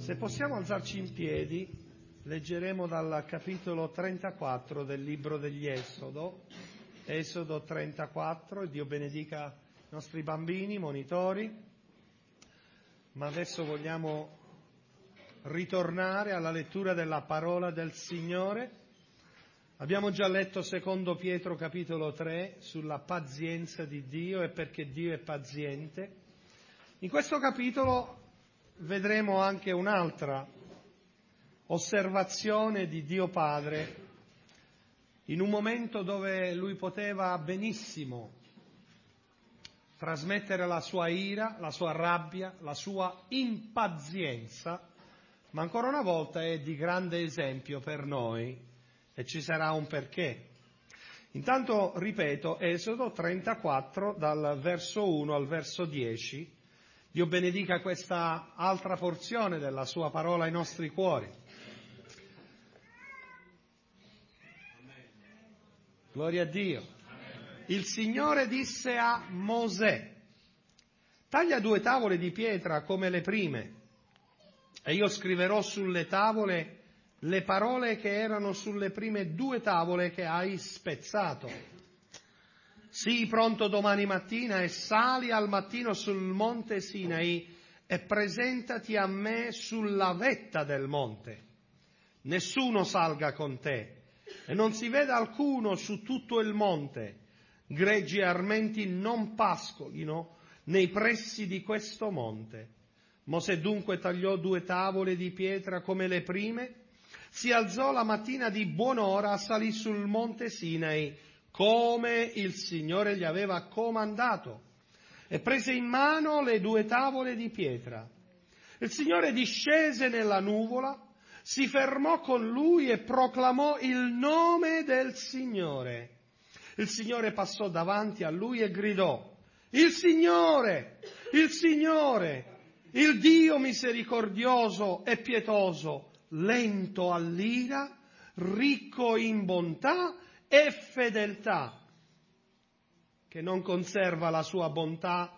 Se possiamo alzarci in piedi, leggeremo dal capitolo 34 del libro degli Esodo, Esodo 34, Dio benedica i nostri bambini, monitori, ma adesso vogliamo ritornare alla lettura della parola del Signore. Abbiamo già letto secondo Pietro capitolo 3 sulla pazienza di Dio e perché Dio è paziente. In questo capitolo vedremo anche un'altra osservazione di Dio Padre in un momento dove Lui poteva benissimo trasmettere la sua ira, la sua rabbia, la sua impazienza, ma ancora una volta è di grande esempio per noi e ci sarà un perché. Intanto, ripeto, Esodo 34 dal verso 1 al verso 10. Dio benedica questa altra porzione della sua parola ai nostri cuori. Gloria a Dio. Il Signore disse a Mosè: taglia 2 tavole di pietra come le prime, e io scriverò sulle tavole le parole che erano sulle prime 2 tavole che hai spezzato. Sii pronto domani mattina e sali al mattino sul monte Sinai e presentati a me sulla vetta del monte. Nessuno salga con te e non si veda alcuno su tutto il monte. Greggi e armenti non pascolino nei pressi di questo monte. Mosè dunque tagliò 2 tavole di pietra come le prime, si alzò la mattina di buon'ora, salì sul monte Sinai come il Signore gli aveva comandato, e prese in mano le 2 tavole di pietra. Il Signore discese nella nuvola, si fermò con lui e proclamò il nome del Signore. Il Signore passò davanti a lui e gridò: il Signore, il Dio misericordioso e pietoso, lento all'ira, ricco in bontà e fedeltà, che conserva la sua bontà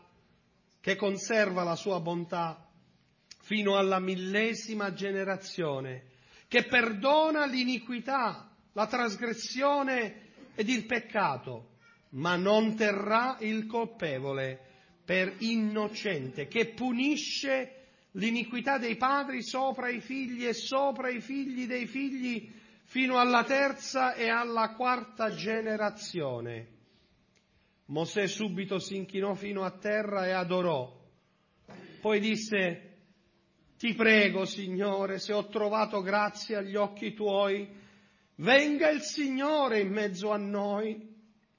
fino alla 1000ª generazione, che perdona l'iniquità, la trasgressione ed il peccato, ma non terrà il colpevole per innocente, che punisce l'iniquità dei padri sopra i figli e sopra i figli dei figli fino alla 3ª e alla 4ª generazione. Mosè subito si inchinò fino a terra e adorò. Poi disse: ti prego, Signore, se ho trovato grazia agli occhi tuoi, venga il Signore in mezzo a noi,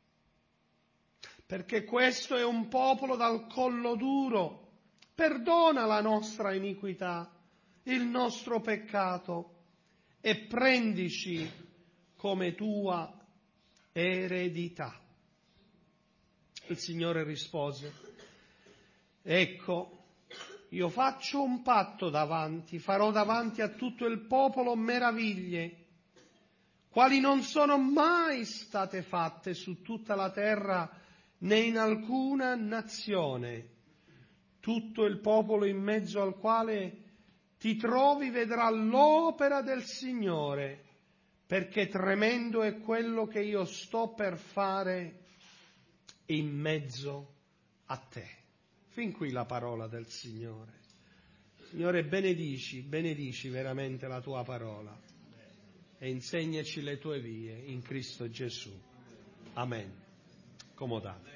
perché questo è un popolo dal collo duro. Perdona la nostra iniquità, il nostro peccato, e prendici come tua eredità. Il Signore rispose: ecco, io faccio un patto farò davanti a tutto il popolo meraviglie, quali non sono mai state fatte su tutta la terra né in alcuna nazione. Tutto il popolo in mezzo al quale ti trovi vedrà l'opera del Signore, perché tremendo è quello che io sto per fare in mezzo a te. Fin qui la parola del Signore. Signore, benedici veramente la tua parola e insegnaci le tue vie in Cristo Gesù. Amen. Accomodate.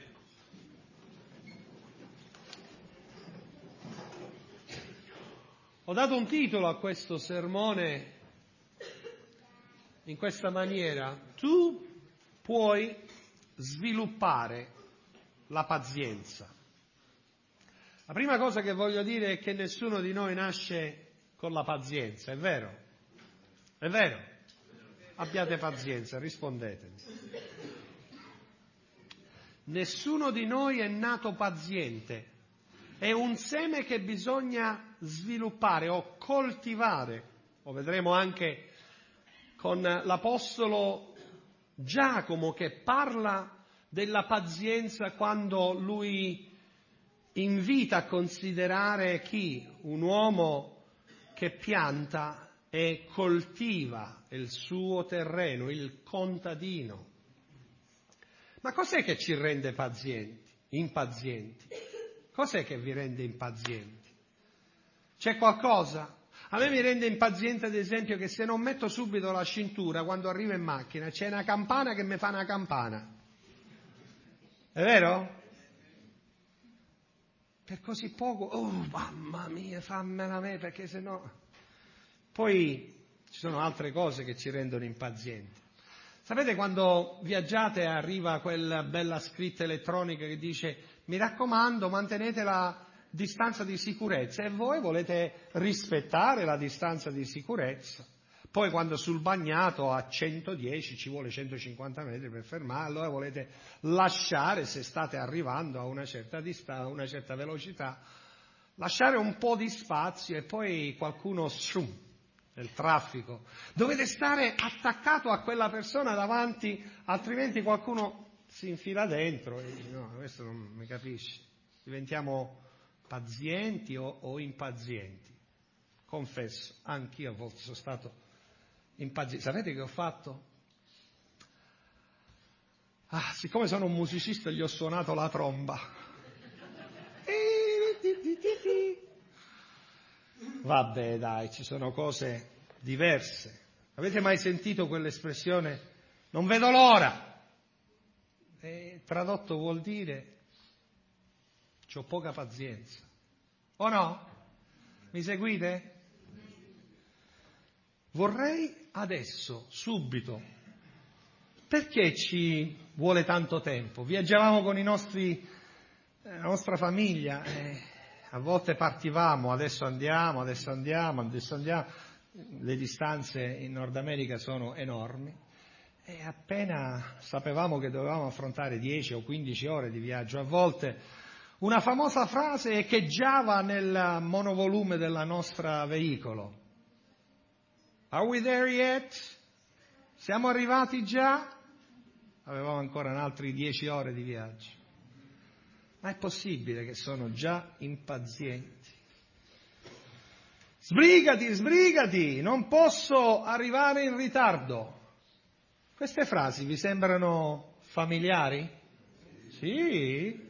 Ho dato un titolo a questo sermone in questa maniera: tu puoi sviluppare la pazienza. La prima cosa che voglio dire è che nessuno di noi nasce con la pazienza, è vero? È vero? Abbiate pazienza, rispondetemi. Nessuno di noi è nato paziente. È un seme che bisogna sviluppare o coltivare. Lo vedremo anche con l'Apostolo Giacomo, che parla della pazienza quando lui invita a considerare chi? Un uomo che pianta e coltiva il suo terreno, il contadino. Ma cos'è che ci rende impazienti? Cos'è che vi rende impazienti? C'è qualcosa? A me mi rende impaziente, ad esempio, che se non metto subito la cintura quando arrivo in macchina, c'è una campana che mi fa una campana. È vero? Per così poco, oh mamma mia, fammela a me, perché sennò... Poi ci sono altre cose che ci rendono impazienti. Sapete quando viaggiate e arriva quella bella scritta elettronica che dice mi raccomando mantenete la distanza di sicurezza e voi volete rispettare la distanza di sicurezza. Poi quando sul bagnato a 110 ci vuole 150 metri per fermare, allora volete lasciare, se state arrivando a una certa distanza, a una certa velocità, lasciare un po' di spazio e poi qualcuno nel traffico. Dovete stare attaccato a quella persona davanti, altrimenti qualcuno si infila dentro e dice no, questo non mi capisci. Diventiamo pazienti o impazienti. Confesso, anch'io a volte sono stato impaziente. Sapete che ho fatto? Siccome sono un musicista gli ho suonato la tromba. Vabbè dai, ci sono cose diverse. Avete mai sentito quell'espressione non vedo l'ora? Tradotto vuol dire c'ho poca pazienza. O no? Mi seguite? Vorrei adesso, subito, perché ci vuole tanto tempo? Viaggiavamo con la nostra famiglia, a volte partivamo, adesso andiamo. Le distanze in Nord America sono enormi e appena sapevamo che dovevamo affrontare 10 o 15 ore di viaggio, a volte una famosa frase echeggiava nel monovolume del nostro veicolo. Are we there yet? Siamo arrivati già? Avevamo ancora altri 10 ore di viaggio. Ma è possibile che sono già impazienti? Sbrigati, non posso arrivare in ritardo. Queste frasi vi sembrano familiari? Sì?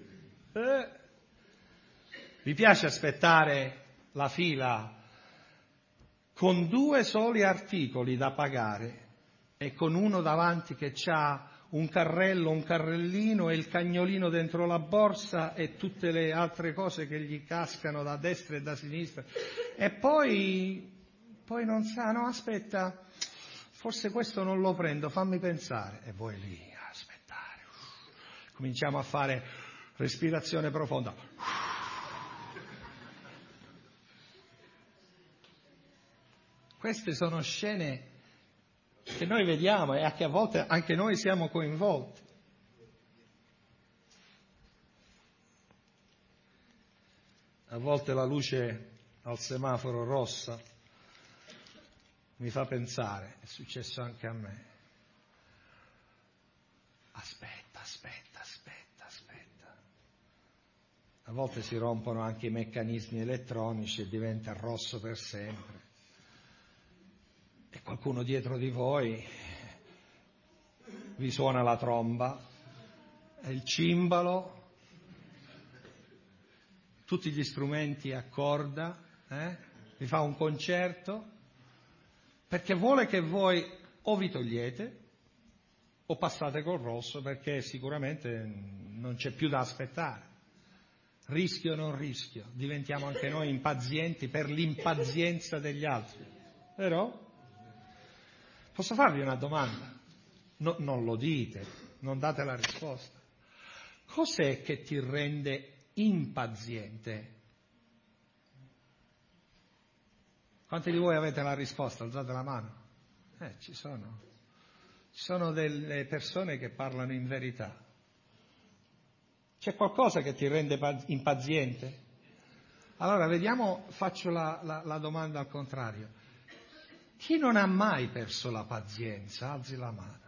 Vi piace aspettare la fila con 2 soli articoli da pagare e con uno davanti che c'ha un carrello, un carrellino e il cagnolino dentro la borsa e tutte le altre cose che gli cascano da destra e da sinistra e poi non sa, no aspetta, forse questo non lo prendo, fammi pensare e voi lì a aspettare, cominciamo a fare respirazione profonda. Queste sono scene che noi vediamo e che a volte anche noi siamo coinvolti. A volte la luce al semaforo rossa mi fa pensare, è successo anche a me. Aspetta. A volte si rompono anche i meccanismi elettronici e diventa rosso per sempre. E qualcuno dietro di voi vi suona la tromba, e il cimbalo, tutti gli strumenti a corda, vi fa un concerto, perché vuole che voi o vi togliete o passate col rosso, perché sicuramente non c'è più da aspettare. Rischio o non rischio, diventiamo anche noi impazienti per l'impazienza degli altri, vero? Posso farvi una domanda? No, non lo dite, non date la risposta. Cos'è che ti rende impaziente? Quanti di voi avete la risposta? Alzate la mano. Ci sono delle persone che parlano in verità. C'è qualcosa che ti rende impaziente? Allora, vediamo, faccio la domanda al contrario. Chi non ha mai perso la pazienza? Alzi la mano.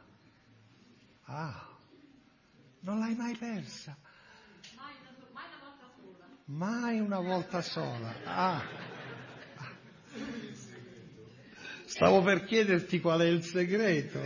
Non l'hai mai persa? Mai una volta sola. Stavo per chiederti qual è il segreto.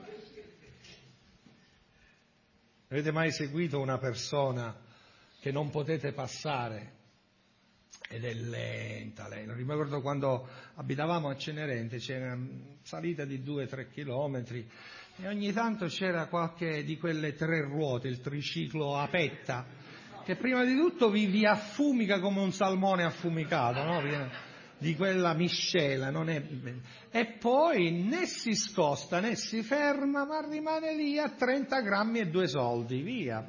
Avete mai seguito una persona che non potete passare? Ed è lenta. Non ricordo quando abitavamo a Cenerente, c'era una salita di 2-3 chilometri e ogni tanto c'era qualche di quelle 3 ruote, il triciclo a petta, che prima di tutto vi affumica come un salmone affumicato, no? Di quella miscela, non è... E poi né si scosta né si ferma, ma rimane lì a 30 grammi e 2 soldi, via.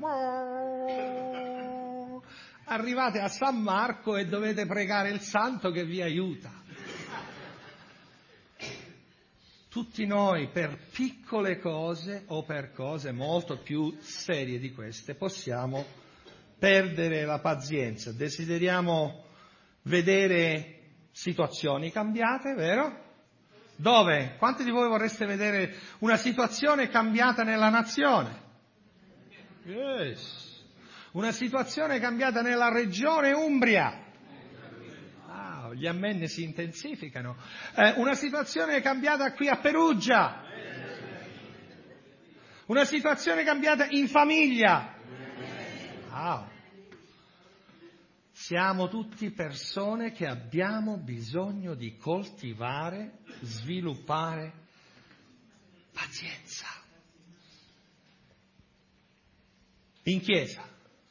Arrivate a San Marco e dovete pregare il santo che vi aiuta. Tutti noi, per piccole cose o per cose molto più serie di queste, possiamo perdere la pazienza. Desideriamo vedere situazioni cambiate, vero? Dove? Quanti di voi vorreste vedere una situazione cambiata nella nazione? Yes. Una situazione cambiata nella regione Umbria. Wow, gli amen si intensificano. Una situazione cambiata qui a Perugia. Una situazione cambiata in famiglia. Wow. Siamo tutti persone che abbiamo bisogno di coltivare, sviluppare pazienza. In chiesa.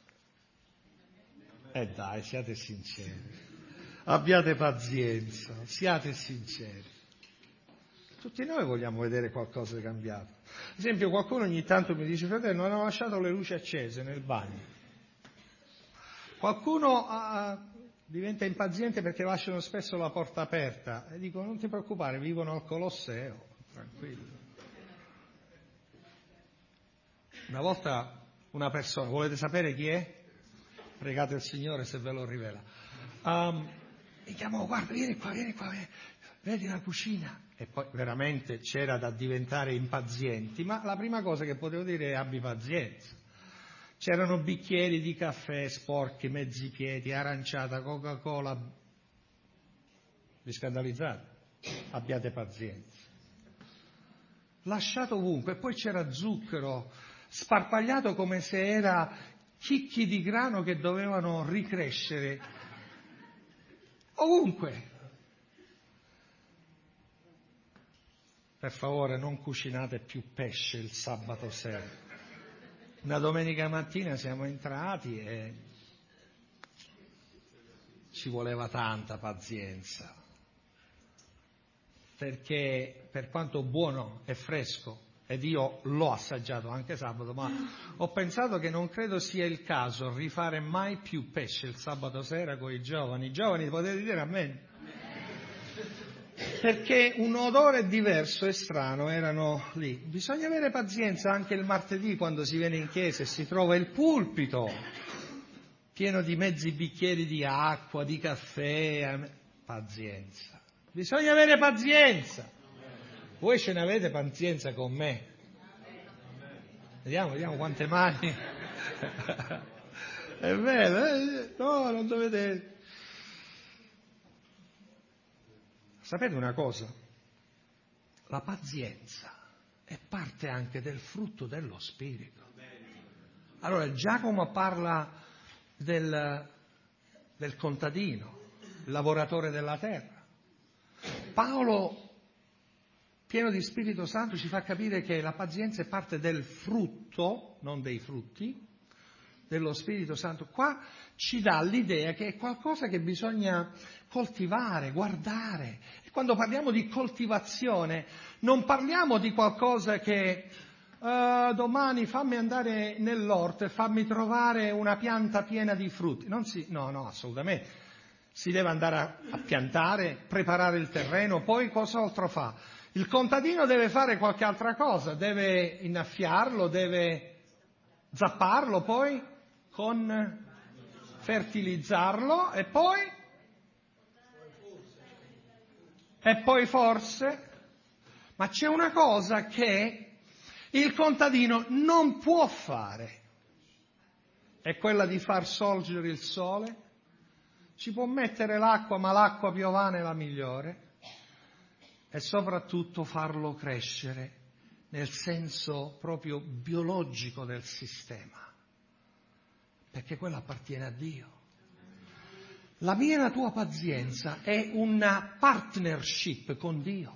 Dai, siate sinceri. Abbiate pazienza, siate sinceri. Tutti noi vogliamo vedere qualcosa di cambiato. Ad esempio, qualcuno ogni tanto mi dice: fratello, non ho lasciato le luci accese nel bagno. Qualcuno diventa impaziente perché lasciano spesso la porta aperta. E dico: non ti preoccupare, vivono al Colosseo, tranquillo. Una volta una persona, volete sapere chi è? Pregate il Signore se ve lo rivela. Mi chiamò: guarda, vieni qua, vedi la cucina. E poi veramente c'era da diventare impazienti, ma la prima cosa che potevo dire è: abbi pazienza. C'erano bicchieri di caffè sporchi, mezzi piedi, aranciata, Coca-Cola. Vi scandalizzate? Abbiate pazienza. Lasciato ovunque. E poi c'era zucchero sparpagliato come se era chicchi di grano che dovevano ricrescere ovunque. Per favore, non cucinate più pesce il sabato sera. Una domenica mattina siamo entrati e ci voleva tanta pazienza, perché per quanto buono e fresco, ed io l'ho assaggiato anche sabato, ma ho pensato che non credo sia il caso rifare mai più pesce il sabato sera con i giovani. Giovani, potete dire amen? Perché un odore diverso e strano erano lì. Bisogna avere pazienza anche il martedì quando si viene in chiesa e si trova il pulpito pieno di mezzi bicchieri di acqua, di caffè. Pazienza. Bisogna avere pazienza. Voi ce ne avete pazienza con me? Vediamo quante mani. È vero? No, non dovete... Sapete una cosa? La pazienza è parte anche del frutto dello Spirito. Allora Giacomo parla del contadino, il lavoratore della terra. Paolo, pieno di Spirito Santo, ci fa capire che la pazienza è parte del frutto, non dei frutti, dello Spirito Santo. Qua ci dà l'idea che è qualcosa che bisogna coltivare, guardare. E quando parliamo di coltivazione non parliamo di qualcosa che domani fammi andare nell'orto e fammi trovare una pianta piena di frutti. No, assolutamente. Si deve andare a piantare, preparare il terreno, poi cos'altro fa? Il contadino deve fare qualche altra cosa, deve innaffiarlo, deve zapparlo, poi con fertilizzarlo e poi forse, ma c'è una cosa che il contadino non può fare, è quella di far sorgere il sole. Ci può mettere l'acqua, ma l'acqua piovana è la migliore. e soprattutto farlo crescere nel senso proprio biologico del sistema, perché quello appartiene a Dio. La mia e la tua pazienza è una partnership con Dio,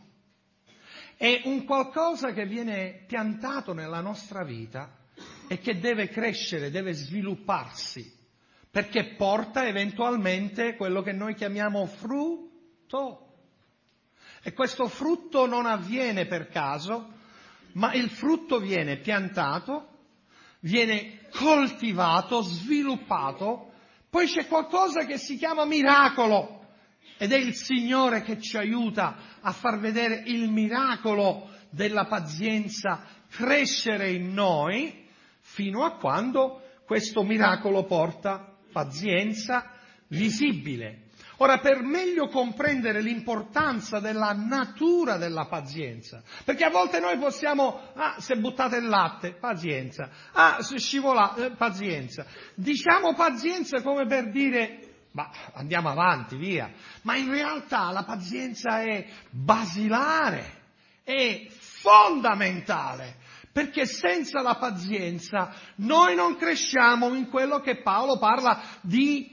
è un qualcosa che viene piantato nella nostra vita e che deve crescere, deve svilupparsi, perché porta eventualmente quello che noi chiamiamo frutto. E questo frutto non avviene per caso, ma il frutto viene piantato, viene coltivato, sviluppato, poi c'è qualcosa che si chiama miracolo ed è il Signore che ci aiuta a far vedere il miracolo della pazienza crescere in noi fino a quando questo miracolo porta pazienza visibile. Ora, per meglio comprendere l'importanza della natura della pazienza, perché a volte noi possiamo, se buttate il latte, pazienza, se scivola, pazienza. Diciamo pazienza come per dire, ma andiamo avanti, via. Ma in realtà la pazienza è basilare, è fondamentale, perché senza la pazienza noi non cresciamo in quello che Paolo parla di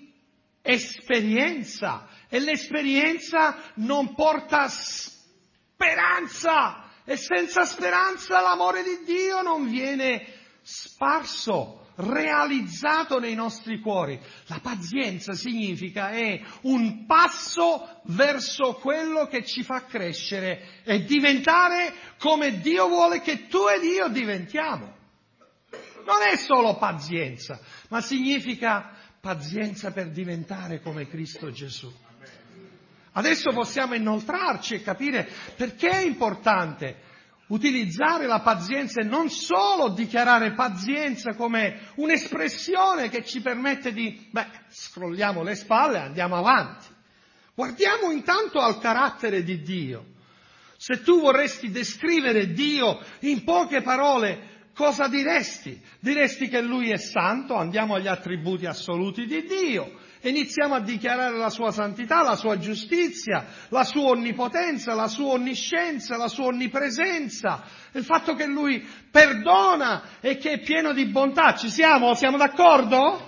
esperienza, e l'esperienza non porta speranza, e senza speranza l'amore di Dio non viene sparso, realizzato nei nostri cuori. La pazienza significa è un passo verso quello che ci fa crescere e diventare come Dio vuole che tu ed io diventiamo. Non è solo pazienza, ma significa pazienza per diventare come Cristo Gesù. Adesso possiamo inoltrarci e capire perché è importante utilizzare la pazienza e non solo dichiarare pazienza come un'espressione che ci permette di, scrolliamo le spalle e andiamo avanti. Guardiamo intanto al carattere di Dio. Se tu vorresti descrivere Dio in poche parole, cosa diresti? Diresti che Lui è santo, andiamo agli attributi assoluti di Dio, iniziamo a dichiarare la sua santità, la sua giustizia, la sua onnipotenza, la sua onniscienza, la sua onnipresenza, il fatto che Lui perdona e che è pieno di bontà. Ci siamo? Siamo d'accordo?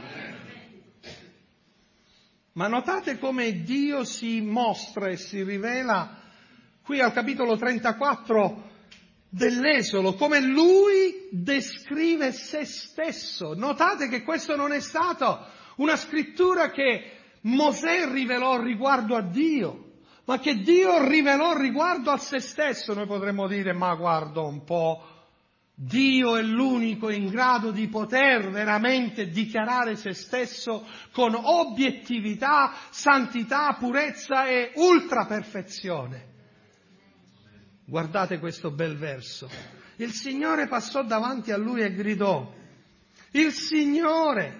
Ma notate come Dio si mostra e si rivela qui al capitolo 34 dell'Esodo, come Lui descrive se stesso. Notate che questo non è stato una scrittura che Mosè rivelò riguardo a Dio, ma che Dio rivelò riguardo a se stesso. Noi potremmo dire, ma guarda un po', Dio è l'unico in grado di poter veramente dichiarare se stesso con obiettività, santità, purezza e ultraperfezione. Guardate questo bel verso. Il Signore passò davanti a lui e gridò, il Signore,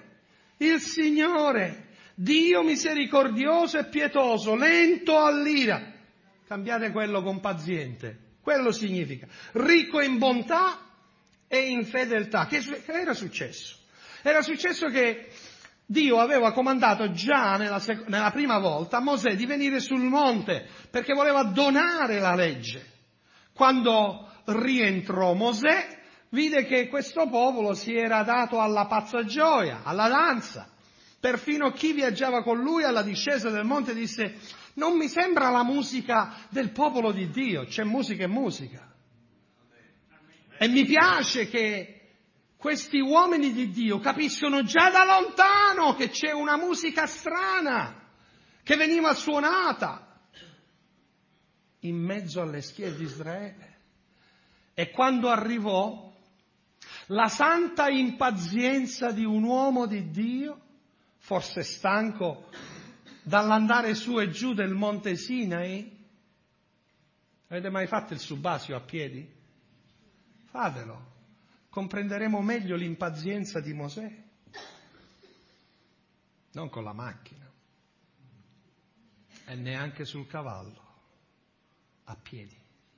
Dio misericordioso e pietoso, lento all'ira. Cambiate quello con paziente. Quello significa ricco in bontà e in fedeltà. Che era successo? Era successo che Dio aveva comandato già nella prima volta a Mosè di venire sul monte perché voleva donare la legge. Quando rientrò Mosè, vide che questo popolo si era dato alla pazza gioia, alla danza. Perfino chi viaggiava con lui alla discesa del monte disse, non mi sembra la musica del popolo di Dio, c'è musica e musica. E mi piace che questi uomini di Dio capiscono già da lontano che c'è una musica strana che veniva suonata in mezzo alle schiere di Israele. E quando arrivò la santa impazienza di un uomo di Dio, forse stanco dall'andare su e giù del monte Sinai, avete mai fatto il subasio a piedi? Fatelo, comprenderemo meglio l'impazienza di Mosè, non con la macchina e neanche sul cavallo. A piedi.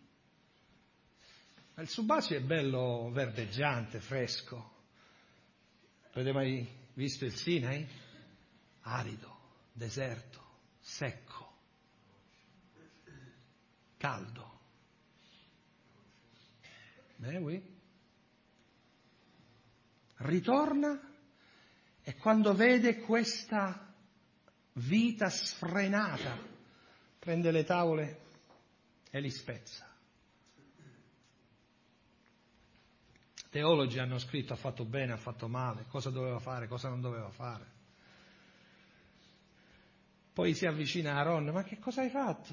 Il subasio è bello verdeggiante, fresco. Avete mai visto il Sinai? Arido, deserto, secco, caldo. Oui. Ritorna e quando vede questa vita sfrenata, prende le tavole e li spezza. Teologi hanno scritto: ha fatto bene, ha fatto male, cosa doveva fare, cosa non doveva fare. Poi si avvicina a Aaron: ma che cosa hai fatto?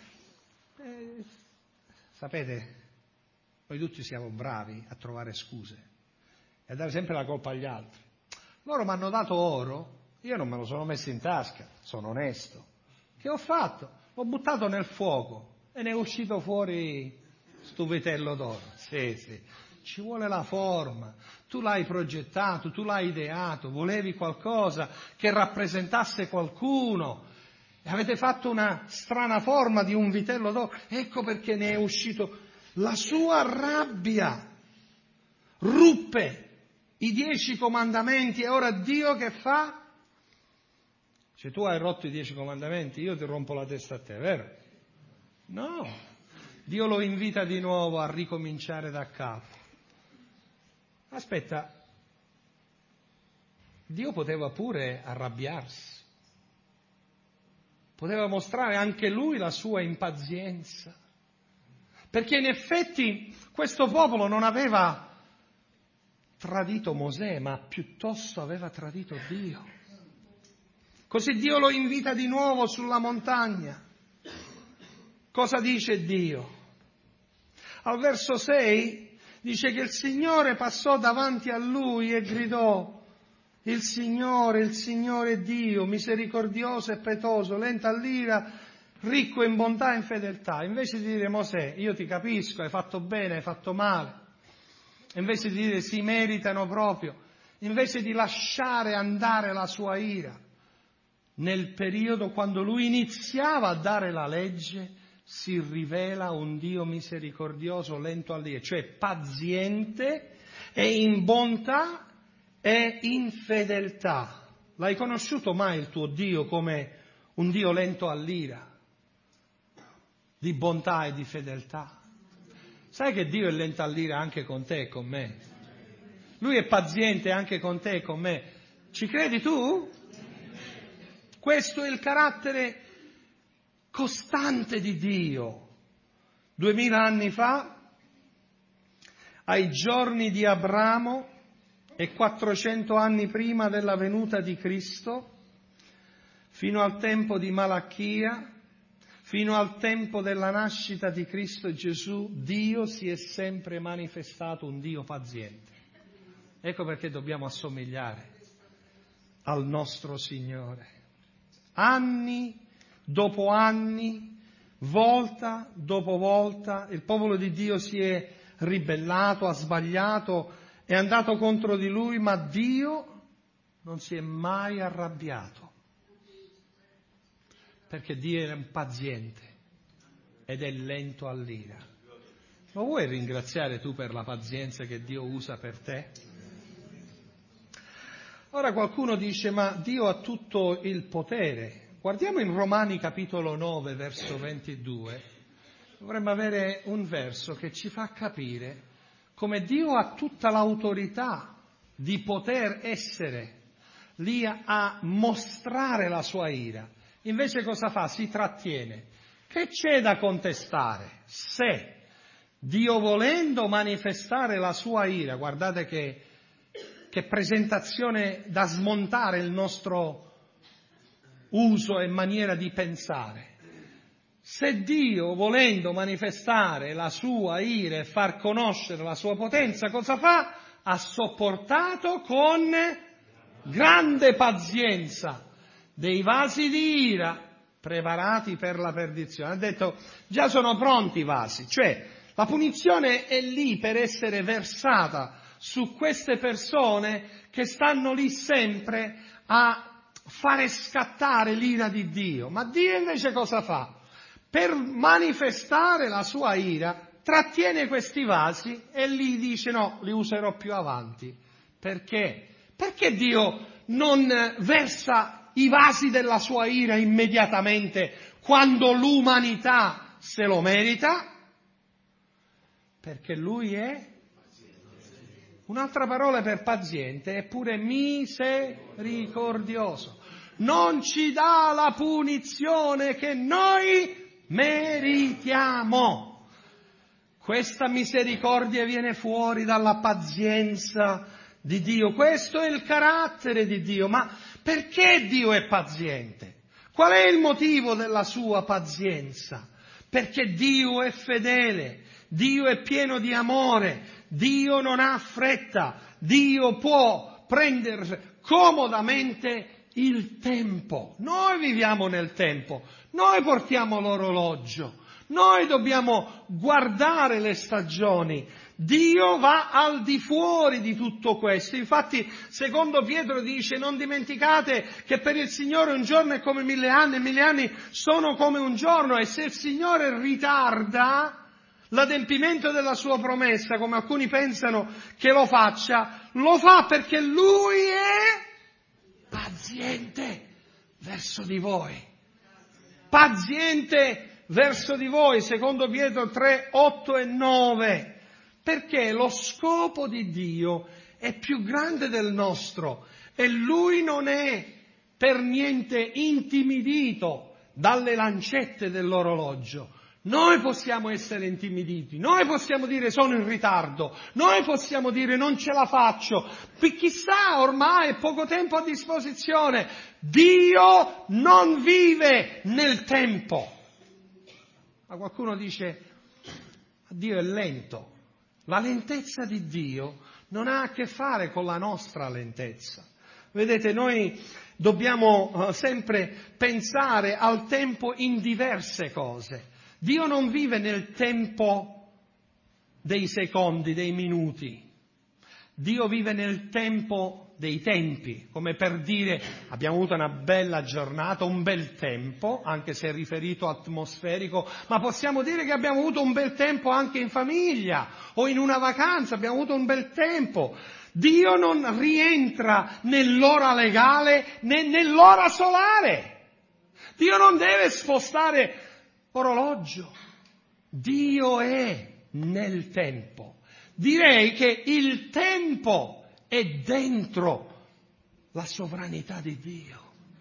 Sapete, noi tutti siamo bravi a trovare scuse e a dare sempre la colpa agli altri. Loro mi hanno dato oro, io non me lo sono messo in tasca, sono onesto. Che ho fatto? L'ho buttato nel fuoco e ne è uscito fuori sto vitello d'oro. Sì. Ci vuole la forma, tu l'hai progettato, tu l'hai ideato, volevi qualcosa che rappresentasse qualcuno e avete fatto una strana forma di un vitello d'oro, ecco perché ne è uscito. La sua rabbia ruppe i 10 comandamenti e ora Dio che fa? Se tu hai rotto i 10 comandamenti io ti rompo la testa a te, vero? No, Dio lo invita di nuovo a ricominciare da capo. Aspetta, Dio poteva pure arrabbiarsi, poteva mostrare anche lui la sua impazienza, perché in effetti questo popolo non aveva tradito Mosè, ma piuttosto aveva tradito Dio. Così Dio lo invita di nuovo sulla montagna. Cosa dice Dio? Al verso 6 dice che il Signore passò davanti a lui e gridò: il Signore è Dio, misericordioso e pietoso, lento all'ira, ricco in bontà e in fedeltà. Invece di dire: Mosè, io ti capisco, hai fatto bene, hai fatto male, invece di dire si meritano proprio, invece di lasciare andare la sua ira, nel periodo quando lui iniziava a dare la legge, si rivela un Dio misericordioso, lento all'ira, cioè paziente e in bontà e in fedeltà. L'hai conosciuto mai il tuo Dio come un Dio lento all'ira, di bontà e di fedeltà? Sai che Dio è lento all'ira anche con te e con me? Lui è paziente anche con te e con me. Ci credi tu? Questo è il carattere costante di Dio. 2000 anni fa, ai giorni di Abramo e 400 anni prima della venuta di Cristo, fino al tempo di Malachia, fino al tempo della nascita di Cristo Gesù, Dio si è sempre manifestato un Dio paziente. Ecco perché dobbiamo assomigliare al nostro Signore. Anni dopo anni, volta dopo volta, il popolo di Dio si è ribellato, ha sbagliato, è andato contro di Lui, ma Dio non si è mai arrabbiato, perché Dio è paziente ed è lento all'ira. Lo vuoi ringraziare tu per la pazienza che Dio usa per te? Ora qualcuno dice: ma Dio ha tutto il potere. Guardiamo in Romani capitolo 9, verso 22. Dovremmo avere un verso che ci fa capire come Dio ha tutta l'autorità di poter essere lì a mostrare la sua ira. Invece cosa fa? Si trattiene. Che c'è da contestare? Se Dio, volendo manifestare la sua ira, guardate che presentazione da smontare il nostro uso e maniera di pensare. Se Dio, volendo manifestare la sua ira e far conoscere la sua potenza, cosa fa? Ha sopportato con grande pazienza dei vasi di ira preparati per la perdizione. Ha detto: già sono pronti i vasi, cioè la punizione è lì per essere versata su queste persone che stanno lì sempre a fare scattare l'ira di Dio. Ma Dio invece cosa fa? Per manifestare la sua ira, trattiene questi vasi e lì dice: no, li userò più avanti. Perché? Perché Dio non versa i vasi della sua ira immediatamente quando l'umanità se lo merita? Perché Lui è Un'altra parola per paziente è pure misericordioso. Non ci dà la punizione che noi meritiamo. Questa misericordia viene fuori dalla pazienza di Dio. Questo è il carattere di Dio. Ma perché Dio è paziente? Qual è il motivo della sua pazienza? Perché Dio è fedele, Dio è pieno di amore, Dio non ha fretta, Dio può prendere comodamente il tempo. Noi viviamo nel tempo, noi portiamo l'orologio. Noi dobbiamo guardare le stagioni. Dio va al di fuori di tutto questo. Infatti, secondo Pietro dice, non dimenticate che per il Signore un giorno è come 1000 anni, e 1000 anni sono come un giorno. E se il Signore ritarda l'adempimento della sua promessa, come alcuni pensano che lo fa perché Lui è paziente verso di voi. Paziente verso di voi, secondo Pietro 3, 8 e 9, perché lo scopo di Dio è più grande del nostro e Lui non è per niente intimidito dalle lancette dell'orologio. Noi possiamo essere intimiditi, noi possiamo dire sono in ritardo, noi possiamo dire non ce la faccio, chissà ormai è poco tempo a disposizione. Dio non vive nel tempo. Ma qualcuno dice, Dio è lento. La lentezza di Dio non ha a che fare con la nostra lentezza. Vedete, noi dobbiamo sempre pensare al tempo in diverse cose. Dio non vive nel tempo dei secondi, dei minuti. Dio vive nel tempo dei tempi, come per dire abbiamo avuto una bella giornata, un bel tempo, anche se è riferito atmosferico, ma possiamo dire che abbiamo avuto un bel tempo anche in famiglia o in una vacanza, abbiamo avuto un bel tempo. Dio non rientra nell'ora legale né nell'ora solare. Dio non deve spostare orologio. Dio è nel tempo. Direi che il tempo è dentro la sovranità di Dio.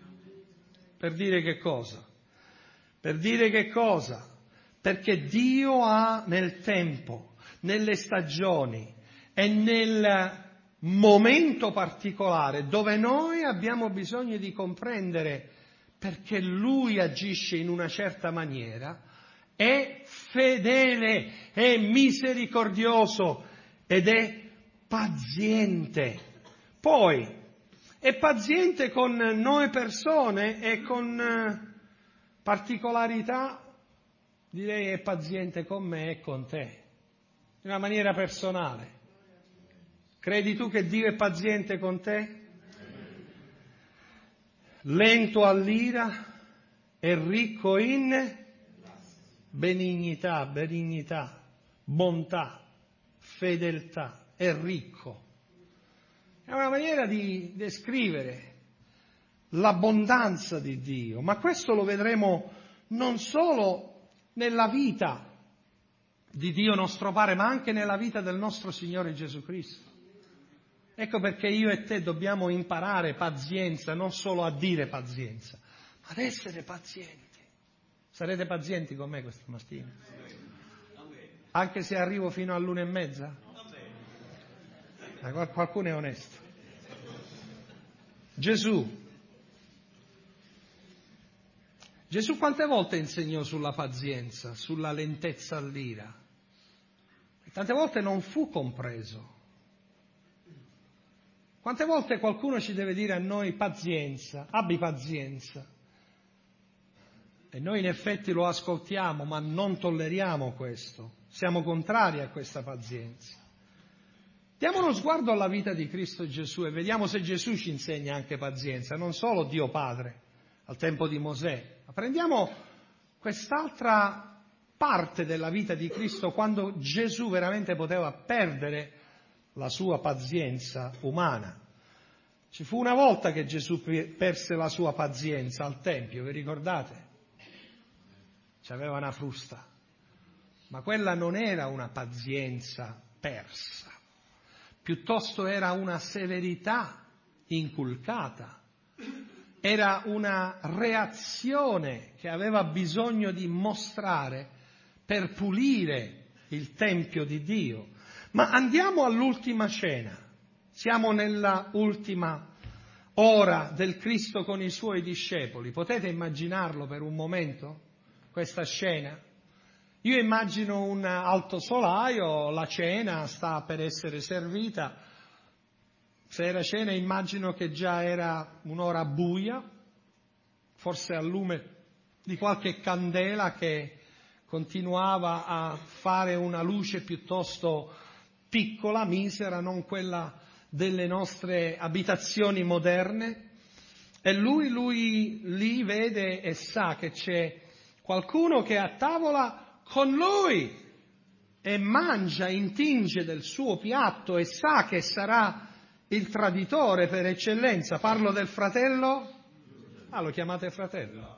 Per dire che cosa? Per dire che cosa? Perché Dio ha nel tempo, nelle stagioni e nel momento particolare dove noi abbiamo bisogno di comprendere perché Lui agisce in una certa maniera, è fedele, è misericordioso ed è paziente. Poi è paziente con noi persone e con particolarità, direi è paziente con me e con te, in una maniera personale. Credi tu che Dio è paziente con te? Lento all'ira e ricco in benignità, bontà, fedeltà, è ricco. È una maniera di descrivere l'abbondanza di Dio, ma questo lo vedremo non solo nella vita di Dio nostro Padre, ma anche nella vita del nostro Signore Gesù Cristo. Ecco perché io e te dobbiamo imparare pazienza, non solo a dire pazienza, ma ad essere pazienti. Sarete pazienti con me questa mattina? Anche se arrivo fino all'1:30? Qualcuno è onesto. Gesù quante volte insegnò sulla pazienza, sulla lentezza all'ira? E tante volte non fu compreso. Quante volte qualcuno ci deve dire a noi pazienza, abbi pazienza. E noi in effetti lo ascoltiamo, ma non tolleriamo questo. Siamo contrari a questa pazienza. Diamo uno sguardo alla vita di Cristo Gesù e vediamo se Gesù ci insegna anche pazienza, non solo Dio Padre, al tempo di Mosè. Ma prendiamo quest'altra parte della vita di Cristo quando Gesù veramente poteva perdere la sua pazienza umana. Ci fu una volta che Gesù perse la sua pazienza al Tempio, vi ricordate? C'aveva una frusta, ma quella non era una pazienza persa, piuttosto era una severità inculcata, era una reazione che aveva bisogno di mostrare per pulire il Tempio di Dio. Ma andiamo all'ultima cena. Siamo nella ultima ora del Cristo con i suoi discepoli. Potete immaginarlo per un momento, questa scena? Io immagino un alto solaio, la cena sta per essere servita. Se era cena immagino che già era un'ora buia, forse al lume di qualche candela che continuava a fare una luce piuttosto piccola, misera, non quella delle nostre abitazioni moderne. E lui lì vede e sa che c'è qualcuno che è a tavola con lui e mangia, intinge del suo piatto e sa che sarà il traditore per eccellenza. Parlo del fratello? Lo chiamate fratello?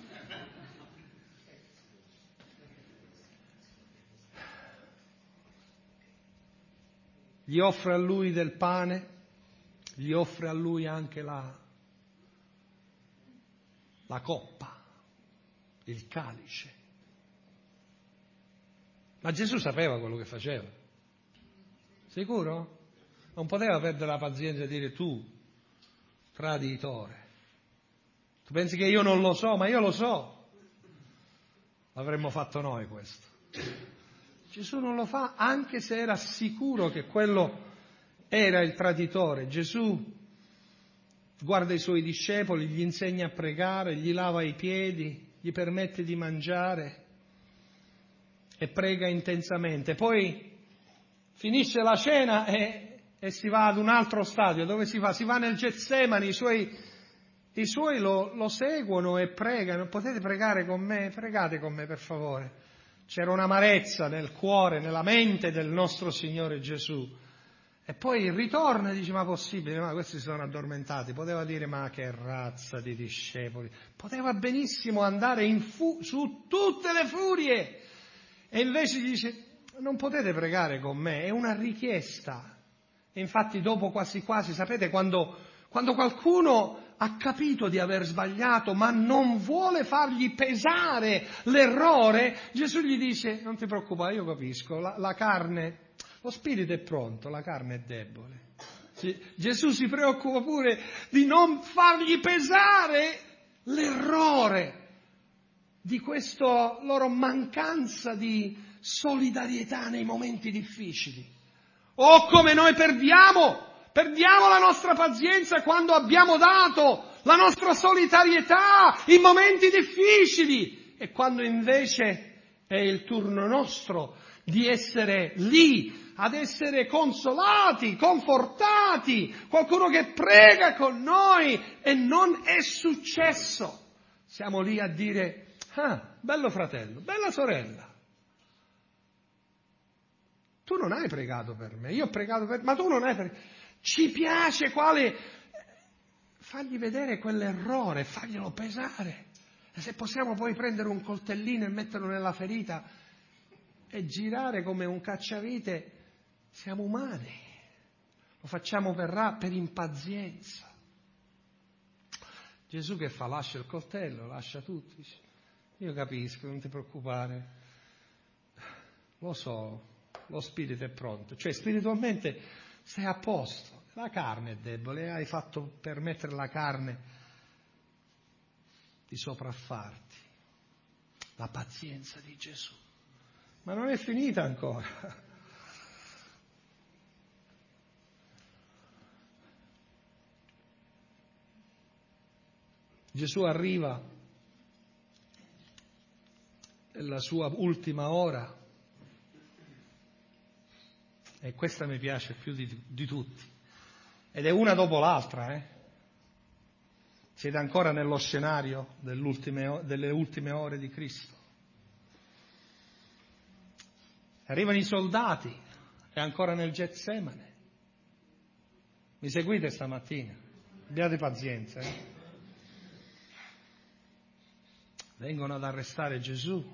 Gli offre a lui del pane, gli offre a lui anche la coppa, il calice. Ma Gesù sapeva quello che faceva. Sicuro? Non poteva perdere la pazienza e dire: tu, traditore, tu pensi che io non lo so, ma io lo so. L'avremmo fatto noi questo. Gesù non lo fa, anche se era sicuro che quello era il traditore. Gesù guarda i suoi discepoli, gli insegna a pregare, gli lava i piedi, gli permette di mangiare e prega intensamente. Poi finisce la cena e si va ad un altro stadio. Dove si va? Si va nel Getsemani, i suoi lo seguono e pregano. Potete pregare con me? Pregate con me, per favore. C'era un'amarezza nel cuore, nella mente del nostro Signore Gesù. E poi ritorna e dice: ma possibile? Ma questi si sono addormentati. Poteva dire: ma che razza di discepoli. Poteva benissimo andare su tutte le furie. E invece dice: non potete pregare con me, è una richiesta. E infatti dopo quasi quasi, sapete, quando qualcuno ha capito di aver sbagliato ma non vuole fargli pesare l'errore, Gesù gli dice: non ti preoccupare, io capisco, la carne, lo spirito è pronto, la carne è debole. Gesù si preoccupa pure di non fargli pesare l'errore di questa loro mancanza di solidarietà nei momenti difficili. Oh, come noi perdiamo la nostra pazienza quando abbiamo dato la nostra solidarietà in momenti difficili, e quando invece è il turno nostro di essere lì, ad essere consolati, confortati, qualcuno che prega con noi, e non è successo. Siamo lì a dire: ah, bello fratello, bella sorella, tu non hai pregato per me, io ho pregato per te, ma tu non hai pregato. Ci piace fargli vedere quell'errore, farglielo pesare. E se possiamo poi prendere un coltellino e metterlo nella ferita e girare come un cacciavite, siamo umani. Lo facciamo per impazienza. Gesù che fa? Lascia il coltello, lascia tutti. Dice: io capisco, non ti preoccupare. Lo so, lo spirito è pronto. Cioè, spiritualmente sei a posto. La carne è debole, hai fatto permettere alla carne di sopraffarti. La pazienza di Gesù. Ma non è finita ancora. Gesù arriva nella sua ultima ora, e questa mi piace più di tutti, ed è una dopo l'altra. Siete ancora nello scenario delle ultime ore di Cristo. Arrivano i soldati, è ancora nel Getsemane. Mi seguite stamattina? Abbiate pazienza. Vengono ad arrestare Gesù.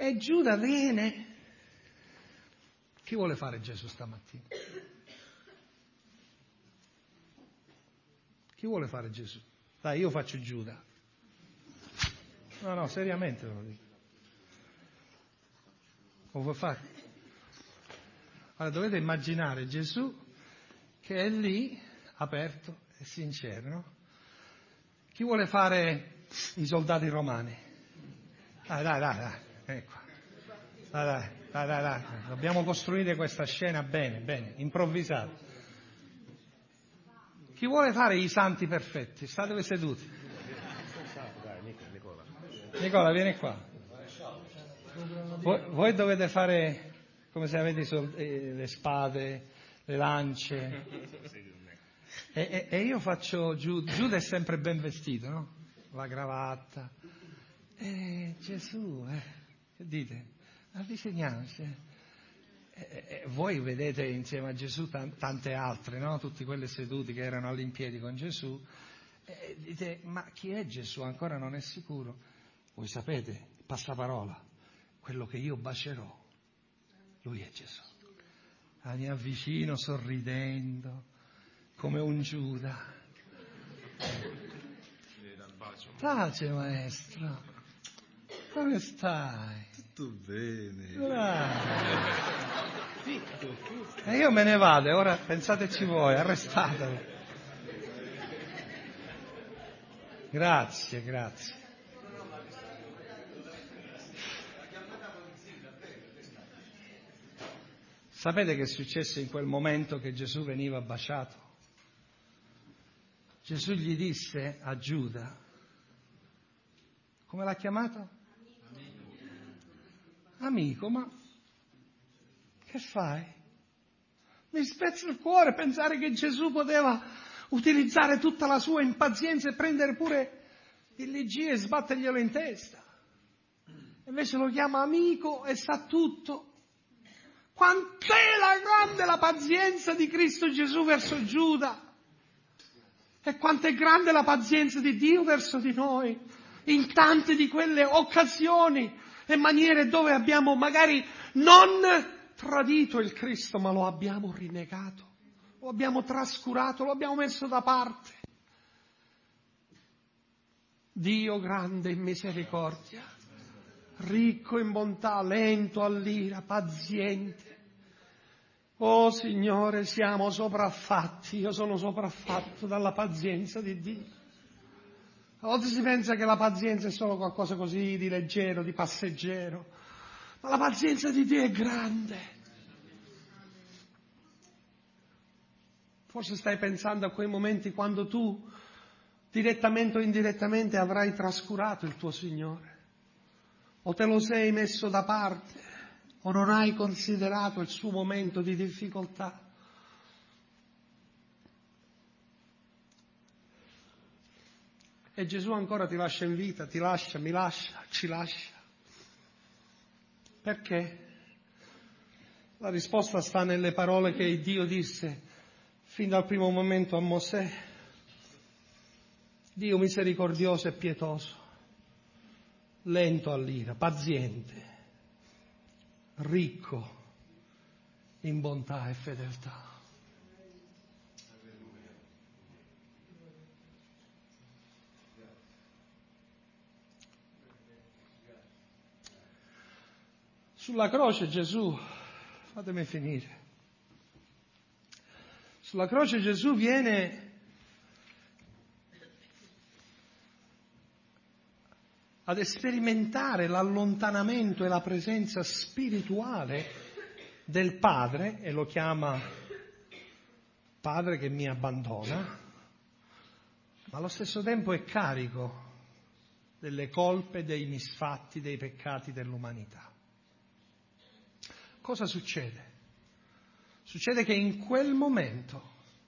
E Giuda viene. Chi vuole fare Gesù stamattina? Chi vuole fare Gesù? Dai, io faccio Giuda. No, seriamente lo dico. Lo vuoi fare? Allora dovete immaginare Gesù che è lì, aperto e sincero, no? Chi vuole fare i soldati romani? Dai, ecco. Dai. Dobbiamo costruire questa scena bene, improvvisata. Chi vuole fare i santi perfetti? Statevi seduti. Nicola, vieni qua. Voi dovete fare come se avete le spade, le lance. E io faccio Giuda è sempre ben vestito, no? La cravatta. Gesù, che dite? Avviciniamoci. Voi vedete insieme a Gesù tante altre, no? Tutti quelli seduti che erano all'impiedi con Gesù. Dite, ma chi è Gesù? Ancora non è sicuro. Voi sapete, il passaparola, quello che io bacerò, lui è Gesù. Mi avvicino sorridendo, come un Giuda. Pace, maestro. Come stai? Tutto bene. E io me ne vado, ora pensateci voi, arrestatemi. Grazie. Sapete che è successo in quel momento che Gesù veniva baciato? Gesù gli disse a Giuda, come l'ha chiamato? Amico, ma che fai? Mi spezza il cuore pensare che Gesù poteva utilizzare tutta la sua impazienza e prendere pure il ligino e sbatterglielo in testa. Invece lo chiama amico e sa tutto. Quant'è grande la pazienza di Cristo Gesù verso Giuda e quanto è grande la pazienza di Dio verso di noi in tante di quelle occasioni e maniere dove abbiamo magari non tradito il Cristo, ma lo abbiamo rinnegato, lo abbiamo trascurato, lo abbiamo messo da parte. Dio grande in misericordia, ricco in bontà, lento all'ira, paziente. Oh Signore, siamo sopraffatti, io sono sopraffatto dalla pazienza di Dio. A volte si pensa che la pazienza è solo qualcosa così di leggero, di passeggero, ma la pazienza di Dio è grande. Forse stai pensando a quei momenti quando tu, direttamente o indirettamente, avrai trascurato il tuo Signore, o te lo sei messo da parte, o non hai considerato il suo momento di difficoltà. E Gesù ancora ti lascia in vita, ti lascia, mi lascia, ci lascia. Perché? La risposta sta nelle parole che Dio disse fin dal primo momento a Mosè. Dio misericordioso e pietoso, lento all'ira, paziente, ricco in bontà e fedeltà. Sulla croce Gesù, fatemi finire, sulla croce Gesù viene ad sperimentare l'allontanamento e la presenza spirituale del Padre, e lo chiama Padre che mi abbandona, ma allo stesso tempo è carico delle colpe, dei misfatti, dei peccati dell'umanità. Cosa succede? Succede che in quel momento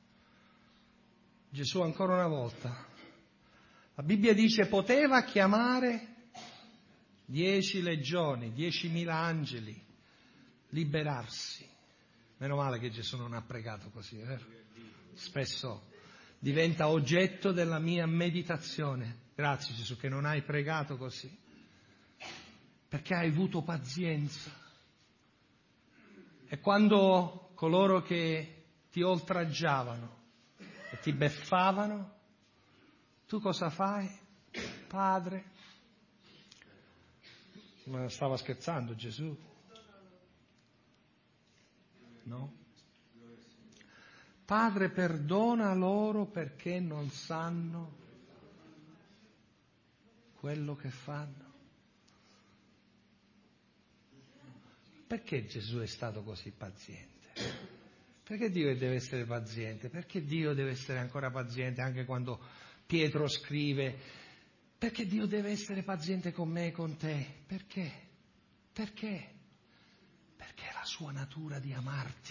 Gesù ancora una volta, la Bibbia dice, poteva chiamare 10 legioni, 10.000 angeli, liberarsi. Meno male che Gesù non ha pregato così, vero? Spesso diventa oggetto della mia meditazione. Grazie Gesù che non hai pregato così. perché hai avuto pazienza. E quando coloro che ti oltraggiavano e ti beffavano, tu cosa fai? Padre, ma stava scherzando Gesù? No? Padre, perdona loro perché non sanno quello che fanno. Perché Gesù è stato così paziente? Perché Dio deve essere paziente? Perché Dio deve essere ancora paziente anche quando Pietro scrive? Perché Dio deve essere paziente con me e con te? Perché? Perché? Perché è la sua natura di amarti.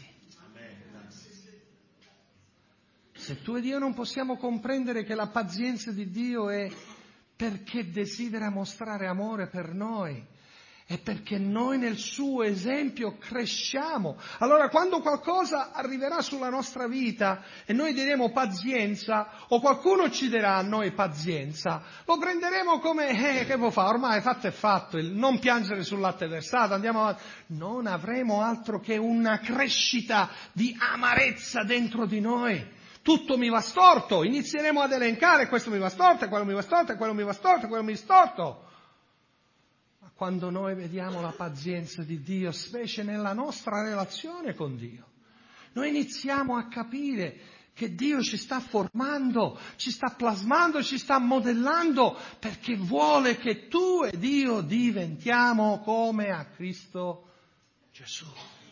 Se tu ed io non possiamo comprendere che la pazienza di Dio è perché desidera mostrare amore per noi, è perché noi nel suo esempio cresciamo. Allora quando qualcosa arriverà sulla nostra vita e noi diremo pazienza, o qualcuno ci dirà a noi pazienza, lo prenderemo come, che può fare? Ormai fatto è fatto, il non piangere sul latte versato, andiamo avanti. Non avremo altro che una crescita di amarezza dentro di noi. Tutto mi va storto, inizieremo ad elencare, questo mi va storto, quello mi va storto, quello mi va storto, quello mi va storto. Ma quando noi vediamo la pazienza di Dio, specie nella nostra relazione con Dio, noi iniziamo a capire che Dio ci sta formando, ci sta plasmando, ci sta modellando, perché vuole che tu ed io diventiamo come a Cristo Gesù.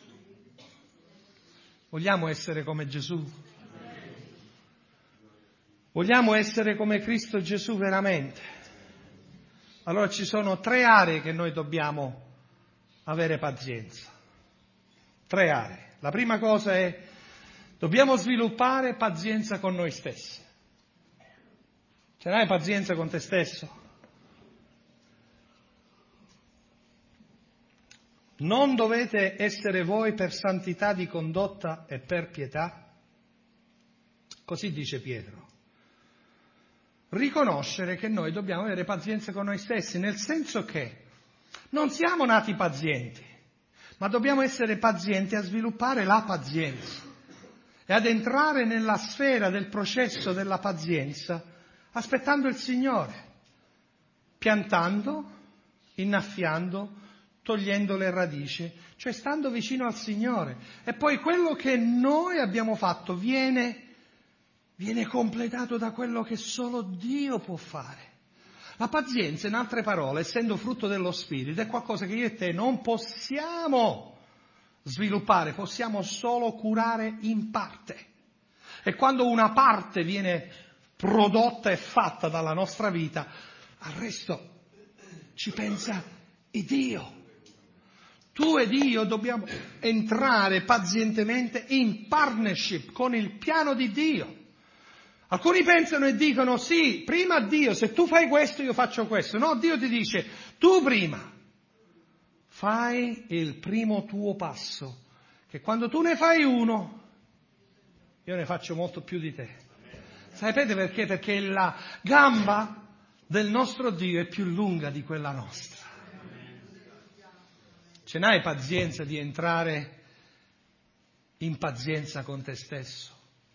Vogliamo essere come Gesù? Vogliamo essere come Cristo Gesù veramente? Allora ci sono 3 aree che noi dobbiamo avere pazienza. 3 aree. La prima cosa è, dobbiamo sviluppare pazienza con noi stessi. Ce n'hai pazienza con te stesso? Non dovete essere voi per santità di condotta e per pietà? Così dice Pietro. Riconoscere che noi dobbiamo avere pazienza con noi stessi, nel senso che non siamo nati pazienti, ma dobbiamo essere pazienti a sviluppare la pazienza e ad entrare nella sfera del processo della pazienza aspettando il Signore, piantando, innaffiando, togliendo le radici, cioè stando vicino al Signore. E poi quello che noi abbiamo fatto viene completato da quello che solo Dio può fare. La pazienza, in altre parole, essendo frutto dello Spirito, è qualcosa che io e te non possiamo sviluppare, possiamo solo curare in parte. E quando una parte viene prodotta e fatta dalla nostra vita, al resto ci pensa il Dio. Tu ed io dobbiamo entrare pazientemente in partnership con il piano di Dio. Alcuni pensano e dicono, sì, prima Dio, se tu fai questo io faccio questo. No, Dio ti dice, tu prima fai il primo tuo passo, che quando tu ne fai uno, io ne faccio molto più di te. Sapete perché? Perché la gamba del nostro Dio è più lunga di quella nostra. Ce n'hai pazienza di entrare in pazienza con te stesso?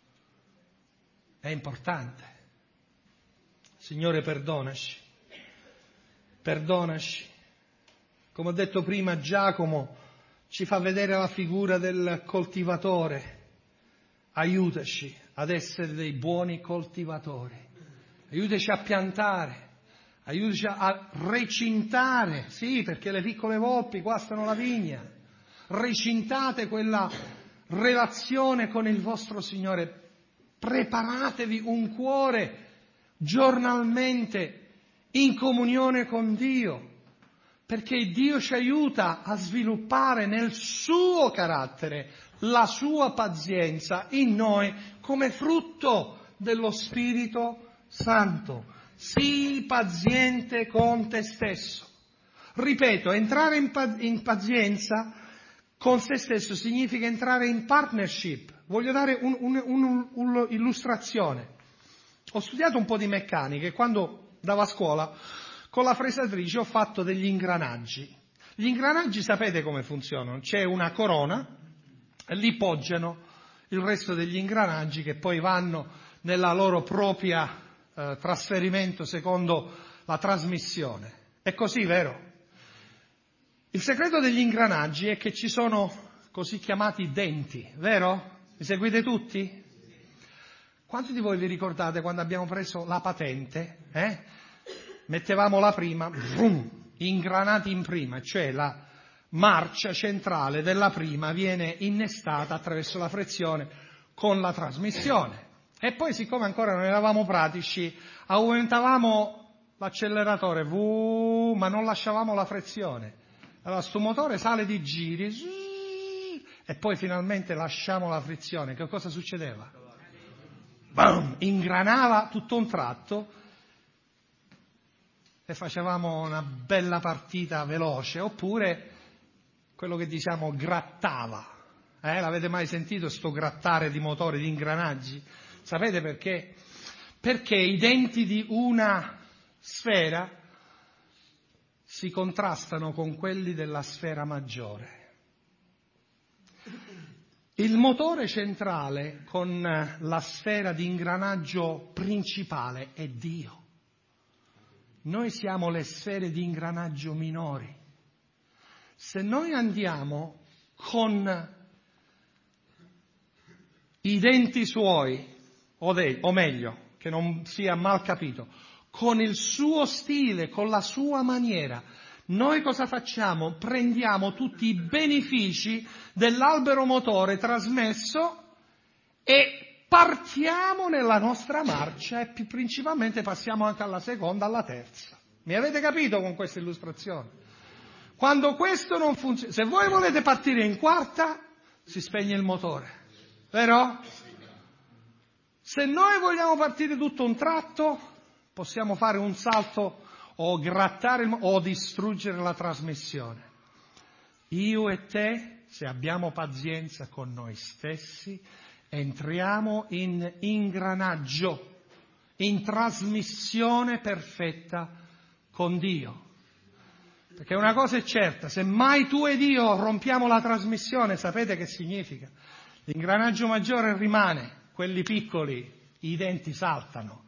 È importante. Signore, perdonaci. Perdonaci. Come ho detto prima, Giacomo ci fa vedere la figura del coltivatore. Aiutaci ad essere dei buoni coltivatori. Aiutaci a piantare. Aiutaci a recintare. Sì, perché le piccole volpi guastano la vigna. Recintate quella relazione con il vostro Signore. Preparatevi un cuore giornalmente in comunione con Dio, perché Dio ci aiuta a sviluppare nel suo carattere la sua pazienza in noi come frutto dello Spirito Santo. Sii paziente con te stesso. Ripeto, entrare in pazienza con se stesso significa entrare in partnership. Voglio dare un'illustrazione. Ho studiato un po' di meccanica e quando andavo a scuola con la fresatrice ho fatto degli ingranaggi Gli ingranaggi sapete come funzionano? C'è una corona e lì poggiano il resto degli ingranaggi che poi vanno nella loro propria trasferimento secondo la trasmissione. È così, vero? Il segreto degli ingranaggi è che ci sono così chiamati denti, vero? Mi seguite tutti? Quanti di voi vi ricordate quando abbiamo preso la patente? Mettevamo la prima, ingranati in prima, cioè la marcia centrale della prima viene innestata attraverso la frizione con la trasmissione. E poi, siccome ancora non eravamo pratici, aumentavamo l'acceleratore, ma non lasciavamo la frizione. Allora sto motore sale di giri e poi finalmente lasciamo la frizione. Che cosa succedeva? Bam! Ingranava tutto un tratto e facevamo una bella partita veloce, oppure quello che diciamo grattava. L'avete mai sentito sto grattare di motori, di ingranaggi? Sapete perché? Perché i denti di una sfera si contrastano con quelli della sfera maggiore. Il motore centrale con la sfera di ingranaggio principale è Dio. Noi siamo le sfere di ingranaggio minori. Se noi andiamo con i denti suoi, o meglio, che non sia mal capito, con il suo stile, con la sua maniera, noi cosa facciamo? Prendiamo tutti i benefici dell'albero motore trasmesso e partiamo nella nostra marcia e principalmente passiamo anche alla seconda, alla terza. Mi avete capito con questa illustrazione? Quando questo non funziona, se voi volete partire in quarta, si spegne il motore, vero? Se noi vogliamo partire tutto un tratto, possiamo fare un salto o grattare o distruggere la trasmissione. Io e te, se abbiamo pazienza con noi stessi, entriamo in ingranaggio, in trasmissione perfetta con Dio. Perché una cosa è certa, se mai tu ed io rompiamo la trasmissione, sapete che significa? L'ingranaggio maggiore rimane, quelli piccoli, i denti saltano.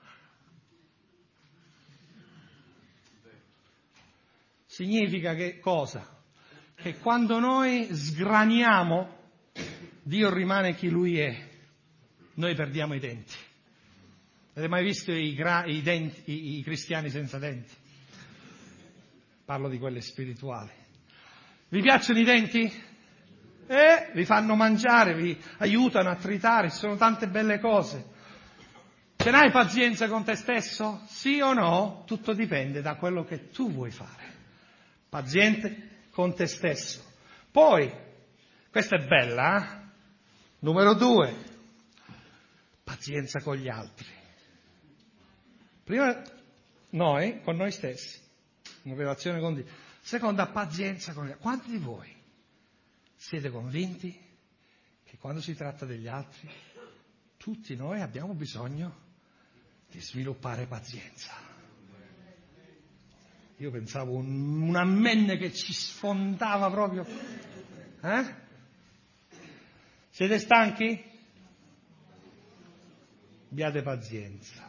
Significa che cosa? Che quando noi sgraniamo, Dio rimane chi Lui è, noi perdiamo i denti. Avete mai visto i cristiani senza denti? Parlo di quelli spirituali. Vi piacciono i denti? Vi fanno mangiare, vi aiutano a tritare, ci sono tante belle cose. Ce n'hai pazienza con te stesso? Sì o no? Tutto dipende da quello che tu vuoi fare. Paziente con te stesso. Poi, questa è bella, Numero 2, pazienza con gli altri. Prima noi, con noi stessi, in relazione con Dio. Seconda, pazienza con gli altri. Quanti di voi siete convinti che quando si tratta degli altri, tutti noi abbiamo bisogno di sviluppare pazienza? Io pensavo un amen che ci sfondava proprio. Siete stanchi? Abbiate pazienza.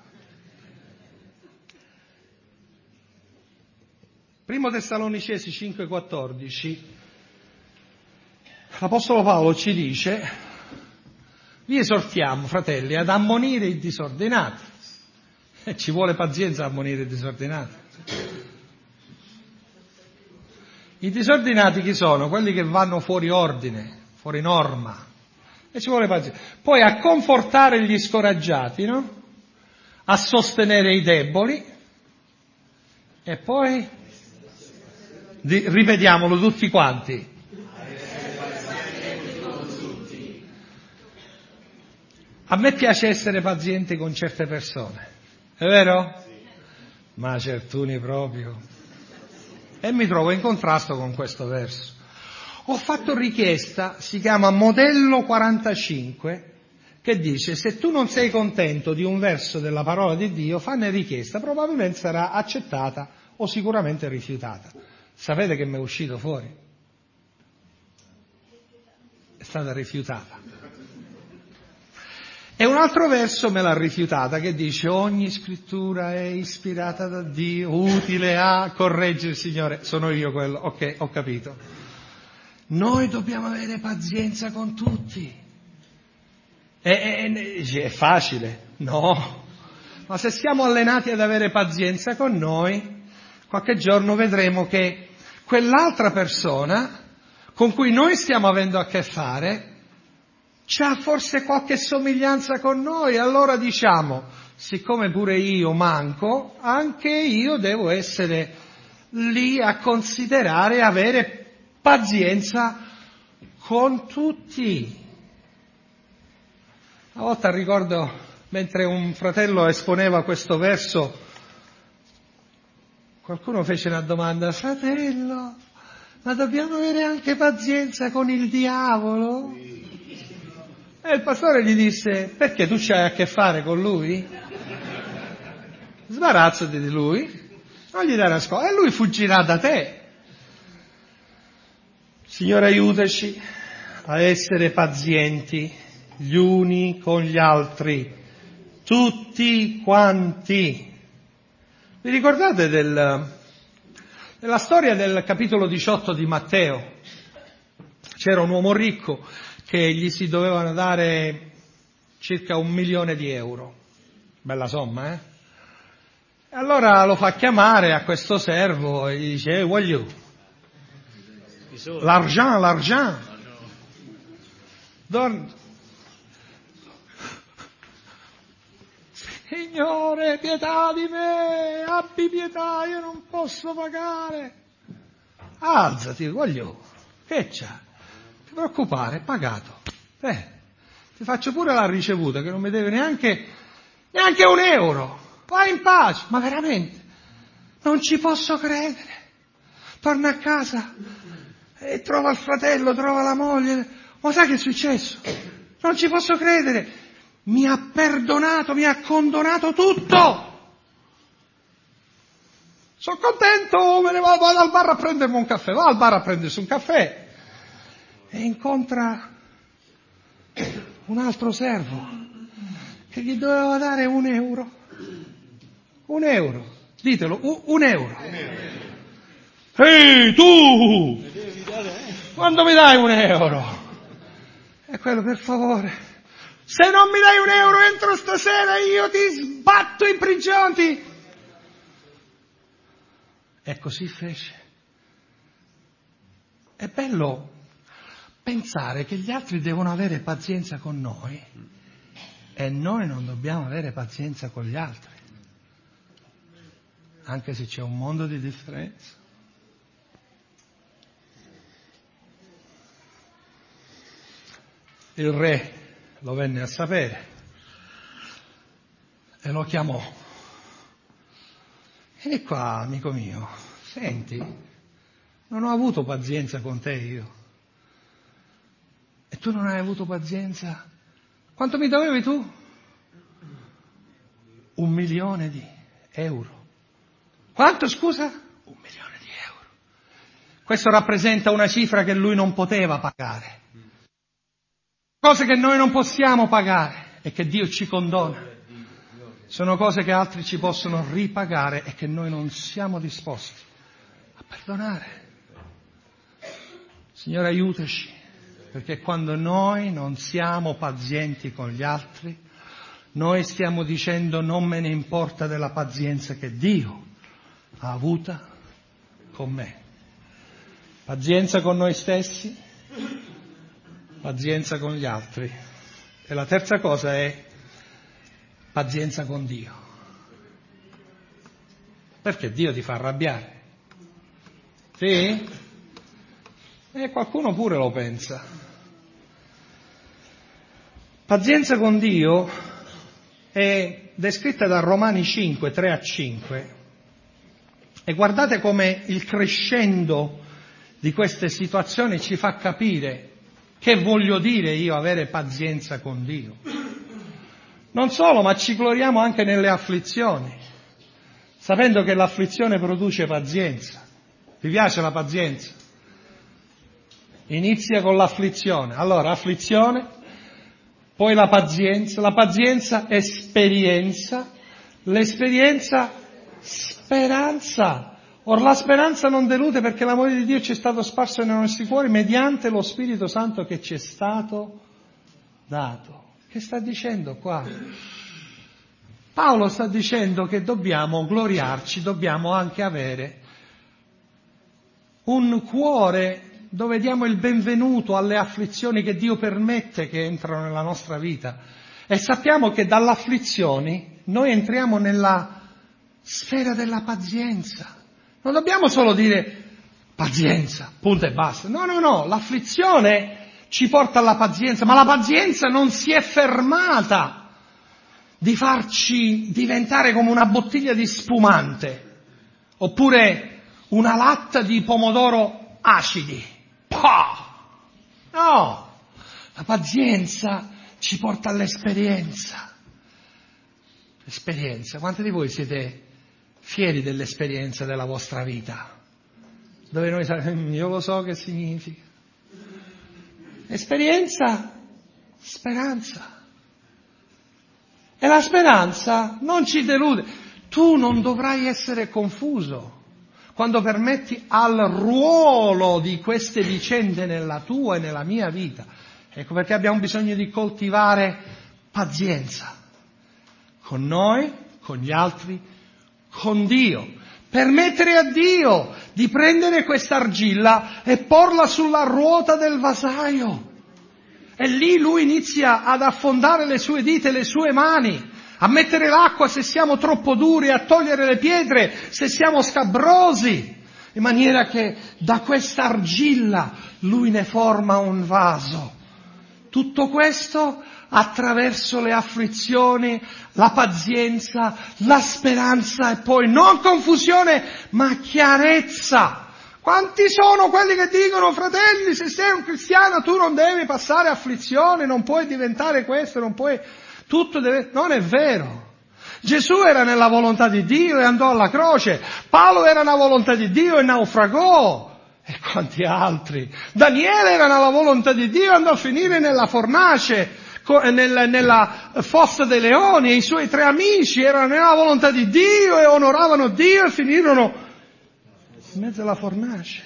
Primo Tessalonicesi 5,14, l'Apostolo Paolo ci dice: vi esortiamo, fratelli, ad ammonire i disordinati. Ci vuole pazienza a ammonire i disordinati. I disordinati chi sono? Quelli che vanno fuori ordine, fuori norma. E ci vuole pazienza. Poi a confortare gli scoraggiati, no? A sostenere i deboli. E poi ripetiamolo tutti quanti. A me piace essere paziente con certe persone, è vero? Ma certuni proprio. E mi trovo in contrasto con questo verso. Ho fatto richiesta, si chiama Modello 45, che dice: se tu non sei contento di un verso della parola di Dio, fanne richiesta, probabilmente sarà accettata o sicuramente rifiutata. Sapete che mi è uscito fuori? È stata rifiutata. E un altro verso me l'ha rifiutata che dice: ogni scrittura è ispirata da Dio, utile a correggere il Signore. Sono io quello, ok, ho capito. Noi dobbiamo avere pazienza con tutti. È facile? No. Ma se siamo allenati ad avere pazienza con noi, qualche giorno vedremo che quell'altra persona con cui noi stiamo avendo a che fare c'ha forse qualche somiglianza con noi, allora diciamo, siccome pure io manco, anche io devo essere lì a considerare e avere pazienza con tutti. Una volta ricordo, mentre un fratello esponeva questo verso, qualcuno fece una domanda: fratello, ma dobbiamo avere anche pazienza con il diavolo? E il pastore gli disse: perché tu c'hai a che fare con lui? Sbarazzati di lui, non gli dare ascolto, e lui fuggirà da te. Signore, aiutaci a essere pazienti gli uni con gli altri, tutti quanti. Vi ricordate della storia del capitolo 18 di Matteo? C'era un uomo ricco che gli si dovevano dare circa 1 milione di euro. Bella somma, eh? E allora lo fa chiamare a questo servo e gli dice: voglio l'argent. Signore, pietà di me, abbi pietà, io non posso pagare. Alzati, voglio, che c'ha? Non ti preoccupare, è pagato. Ti faccio pure la ricevuta, che non mi deve neanche 1 euro. Vai in pace. Ma veramente, non ci posso credere. Torna a casa e trova il fratello, trova la moglie. Ma sai che è successo? Non ci posso credere. Mi ha perdonato, mi ha condonato tutto. Sono contento, me ne vado al bar a prendermi un caffè. Va al bar a prendersi un caffè e incontra un altro servo che gli doveva dare 1 euro. 1 euro, ditelo, 1 euro. Ehi, tu! Quando mi dai 1 euro? E quello, per favore, se non mi dai 1 euro entro stasera io ti sbatto in prigione. E così fece. È bello pensare che gli altri devono avere pazienza con noi e noi non dobbiamo avere pazienza con gli altri, anche se c'è un mondo di differenza. Il re lo venne a sapere e lo chiamò. Vieni qua, amico mio, senti, non ho avuto pazienza con te io. E tu non hai avuto pazienza? Quanto mi dovevi tu? 1 milione di euro. Quanto, scusa? 1 milione di euro. Questo rappresenta una cifra che lui non poteva pagare. Cose che noi non possiamo pagare e che Dio ci condona. Sono cose che altri ci possono ripagare e che noi non siamo disposti a perdonare. Signore, aiutaci, perché quando noi non siamo pazienti con gli altri, noi stiamo dicendo: non me ne importa della pazienza che Dio ha avuta con me. Pazienza con noi stessi, pazienza con gli altri. E la terza cosa è pazienza con Dio. Perché Dio ti fa arrabbiare. Sì? E qualcuno pure lo pensa. Pazienza con Dio è descritta da Romani 5, 3-5. E guardate come il crescendo di queste situazioni ci fa capire che voglio dire io avere pazienza con Dio. Non solo, ma ci gloriamo anche nelle afflizioni, sapendo che l'afflizione produce pazienza. Vi piace la pazienza? Inizia con l'afflizione. Allora, afflizione, poi la pazienza esperienza, l'esperienza speranza. Or la speranza non delude perché l'amore di Dio ci è stato sparso nei nostri cuori mediante lo Spirito Santo che ci è stato dato. Che sta dicendo qua? Paolo sta dicendo che dobbiamo gloriarci, dobbiamo anche avere un cuore dove diamo il benvenuto alle afflizioni che Dio permette che entrano nella nostra vita. E sappiamo che dalle afflizioni noi entriamo nella sfera della pazienza. Non dobbiamo solo dire pazienza, punto e basta. No, l'afflizione ci porta alla pazienza, ma la pazienza non si è fermata di farci diventare come una bottiglia di spumante, oppure una latta di pomodoro acidi. No, la pazienza ci porta all'esperienza. Esperienza. Quanti di voi siete fieri dell'esperienza della vostra vita? Dove noi sappiamo, io lo so che significa. Esperienza, speranza. E la speranza non ci delude. Tu non dovrai essere confuso quando permetti al ruolo di queste vicende nella tua e nella mia vita. Ecco perché abbiamo bisogno di coltivare pazienza. Con noi, con gli altri, con Dio. Permettere a Dio di prendere questa argilla e porla sulla ruota del vasaio. E lì Lui inizia ad affondare le sue dita e le sue mani, a mettere l'acqua se siamo troppo duri, a togliere le pietre se siamo scabrosi, in maniera che da questa argilla Lui ne forma un vaso. Tutto questo attraverso le afflizioni, la pazienza, la speranza e poi non confusione, ma chiarezza. Quanti sono quelli che dicono, fratelli, se sei un cristiano tu non devi passare afflizione, non puoi diventare questo, non puoi, tutto deve... Non è vero. Gesù era nella volontà di Dio e andò alla croce. Paolo era nella volontà di Dio e naufragò. E quanti altri? Daniele era nella volontà di Dio e andò a finire nella fornace, nella fossa dei leoni, e i suoi 3 amici erano nella volontà di Dio e onoravano Dio e finirono in mezzo alla fornace.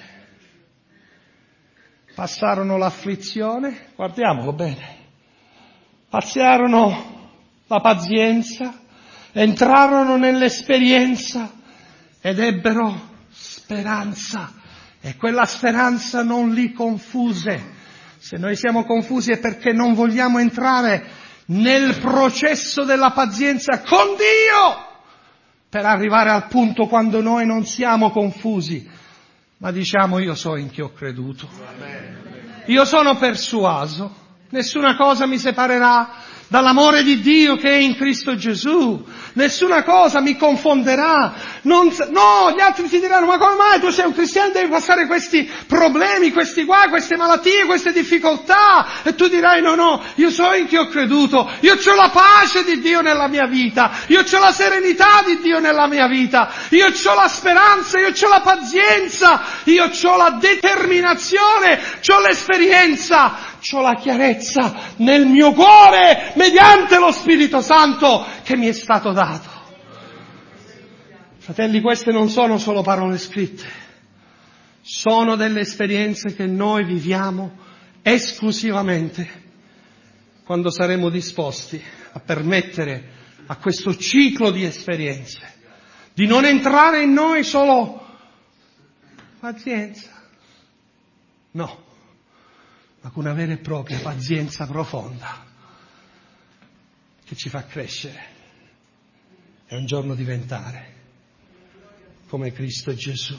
Passarono l'afflizione, guardiamolo bene, passarono la pazienza, entrarono nell'esperienza ed ebbero speranza. E quella speranza non li confuse. Se noi siamo confusi è perché non vogliamo entrare nel processo della pazienza con Dio per arrivare al punto quando noi non siamo confusi, ma diciamo io so in chi ho creduto. Io sono persuaso, nessuna cosa mi separerà dall'amore di Dio che è in Cristo Gesù. Nessuna cosa mi confonderà. No, gli altri ti diranno, ma come mai tu sei un cristiano e devi passare questi problemi, questi guai, queste malattie, queste difficoltà? E tu dirai, no, io so in chi ho creduto. Io ho la pace di Dio nella mia vita. Io ho la serenità di Dio nella mia vita. Io ho la speranza, io ho la pazienza, io ho la determinazione, ho l'esperienza. C'ho la chiarezza nel mio cuore mediante lo Spirito Santo che mi è stato dato. Fratelli, queste non sono solo parole scritte, sono delle esperienze che noi viviamo esclusivamente quando saremo disposti a permettere a questo ciclo di esperienze di non entrare in noi solo pazienza, no, ma con una vera e propria pazienza profonda che ci fa crescere e un giorno diventare come Cristo Gesù.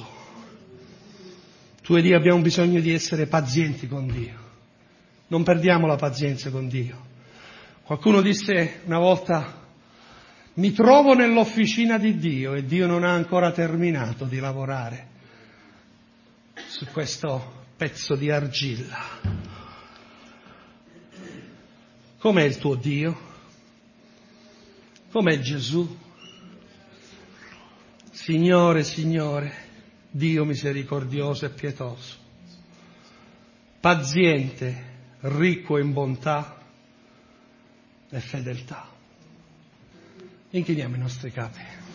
Tu ed io abbiamo bisogno di essere pazienti con Dio. Non perdiamo la pazienza con Dio. Qualcuno disse una volta, mi trovo nell'officina di Dio e Dio non ha ancora terminato di lavorare su questo pezzo di argilla. Com'è il tuo Dio? Com'è Gesù? Signore, Dio misericordioso e pietoso, paziente, ricco in bontà e fedeltà. Inchiniamo i nostri capi.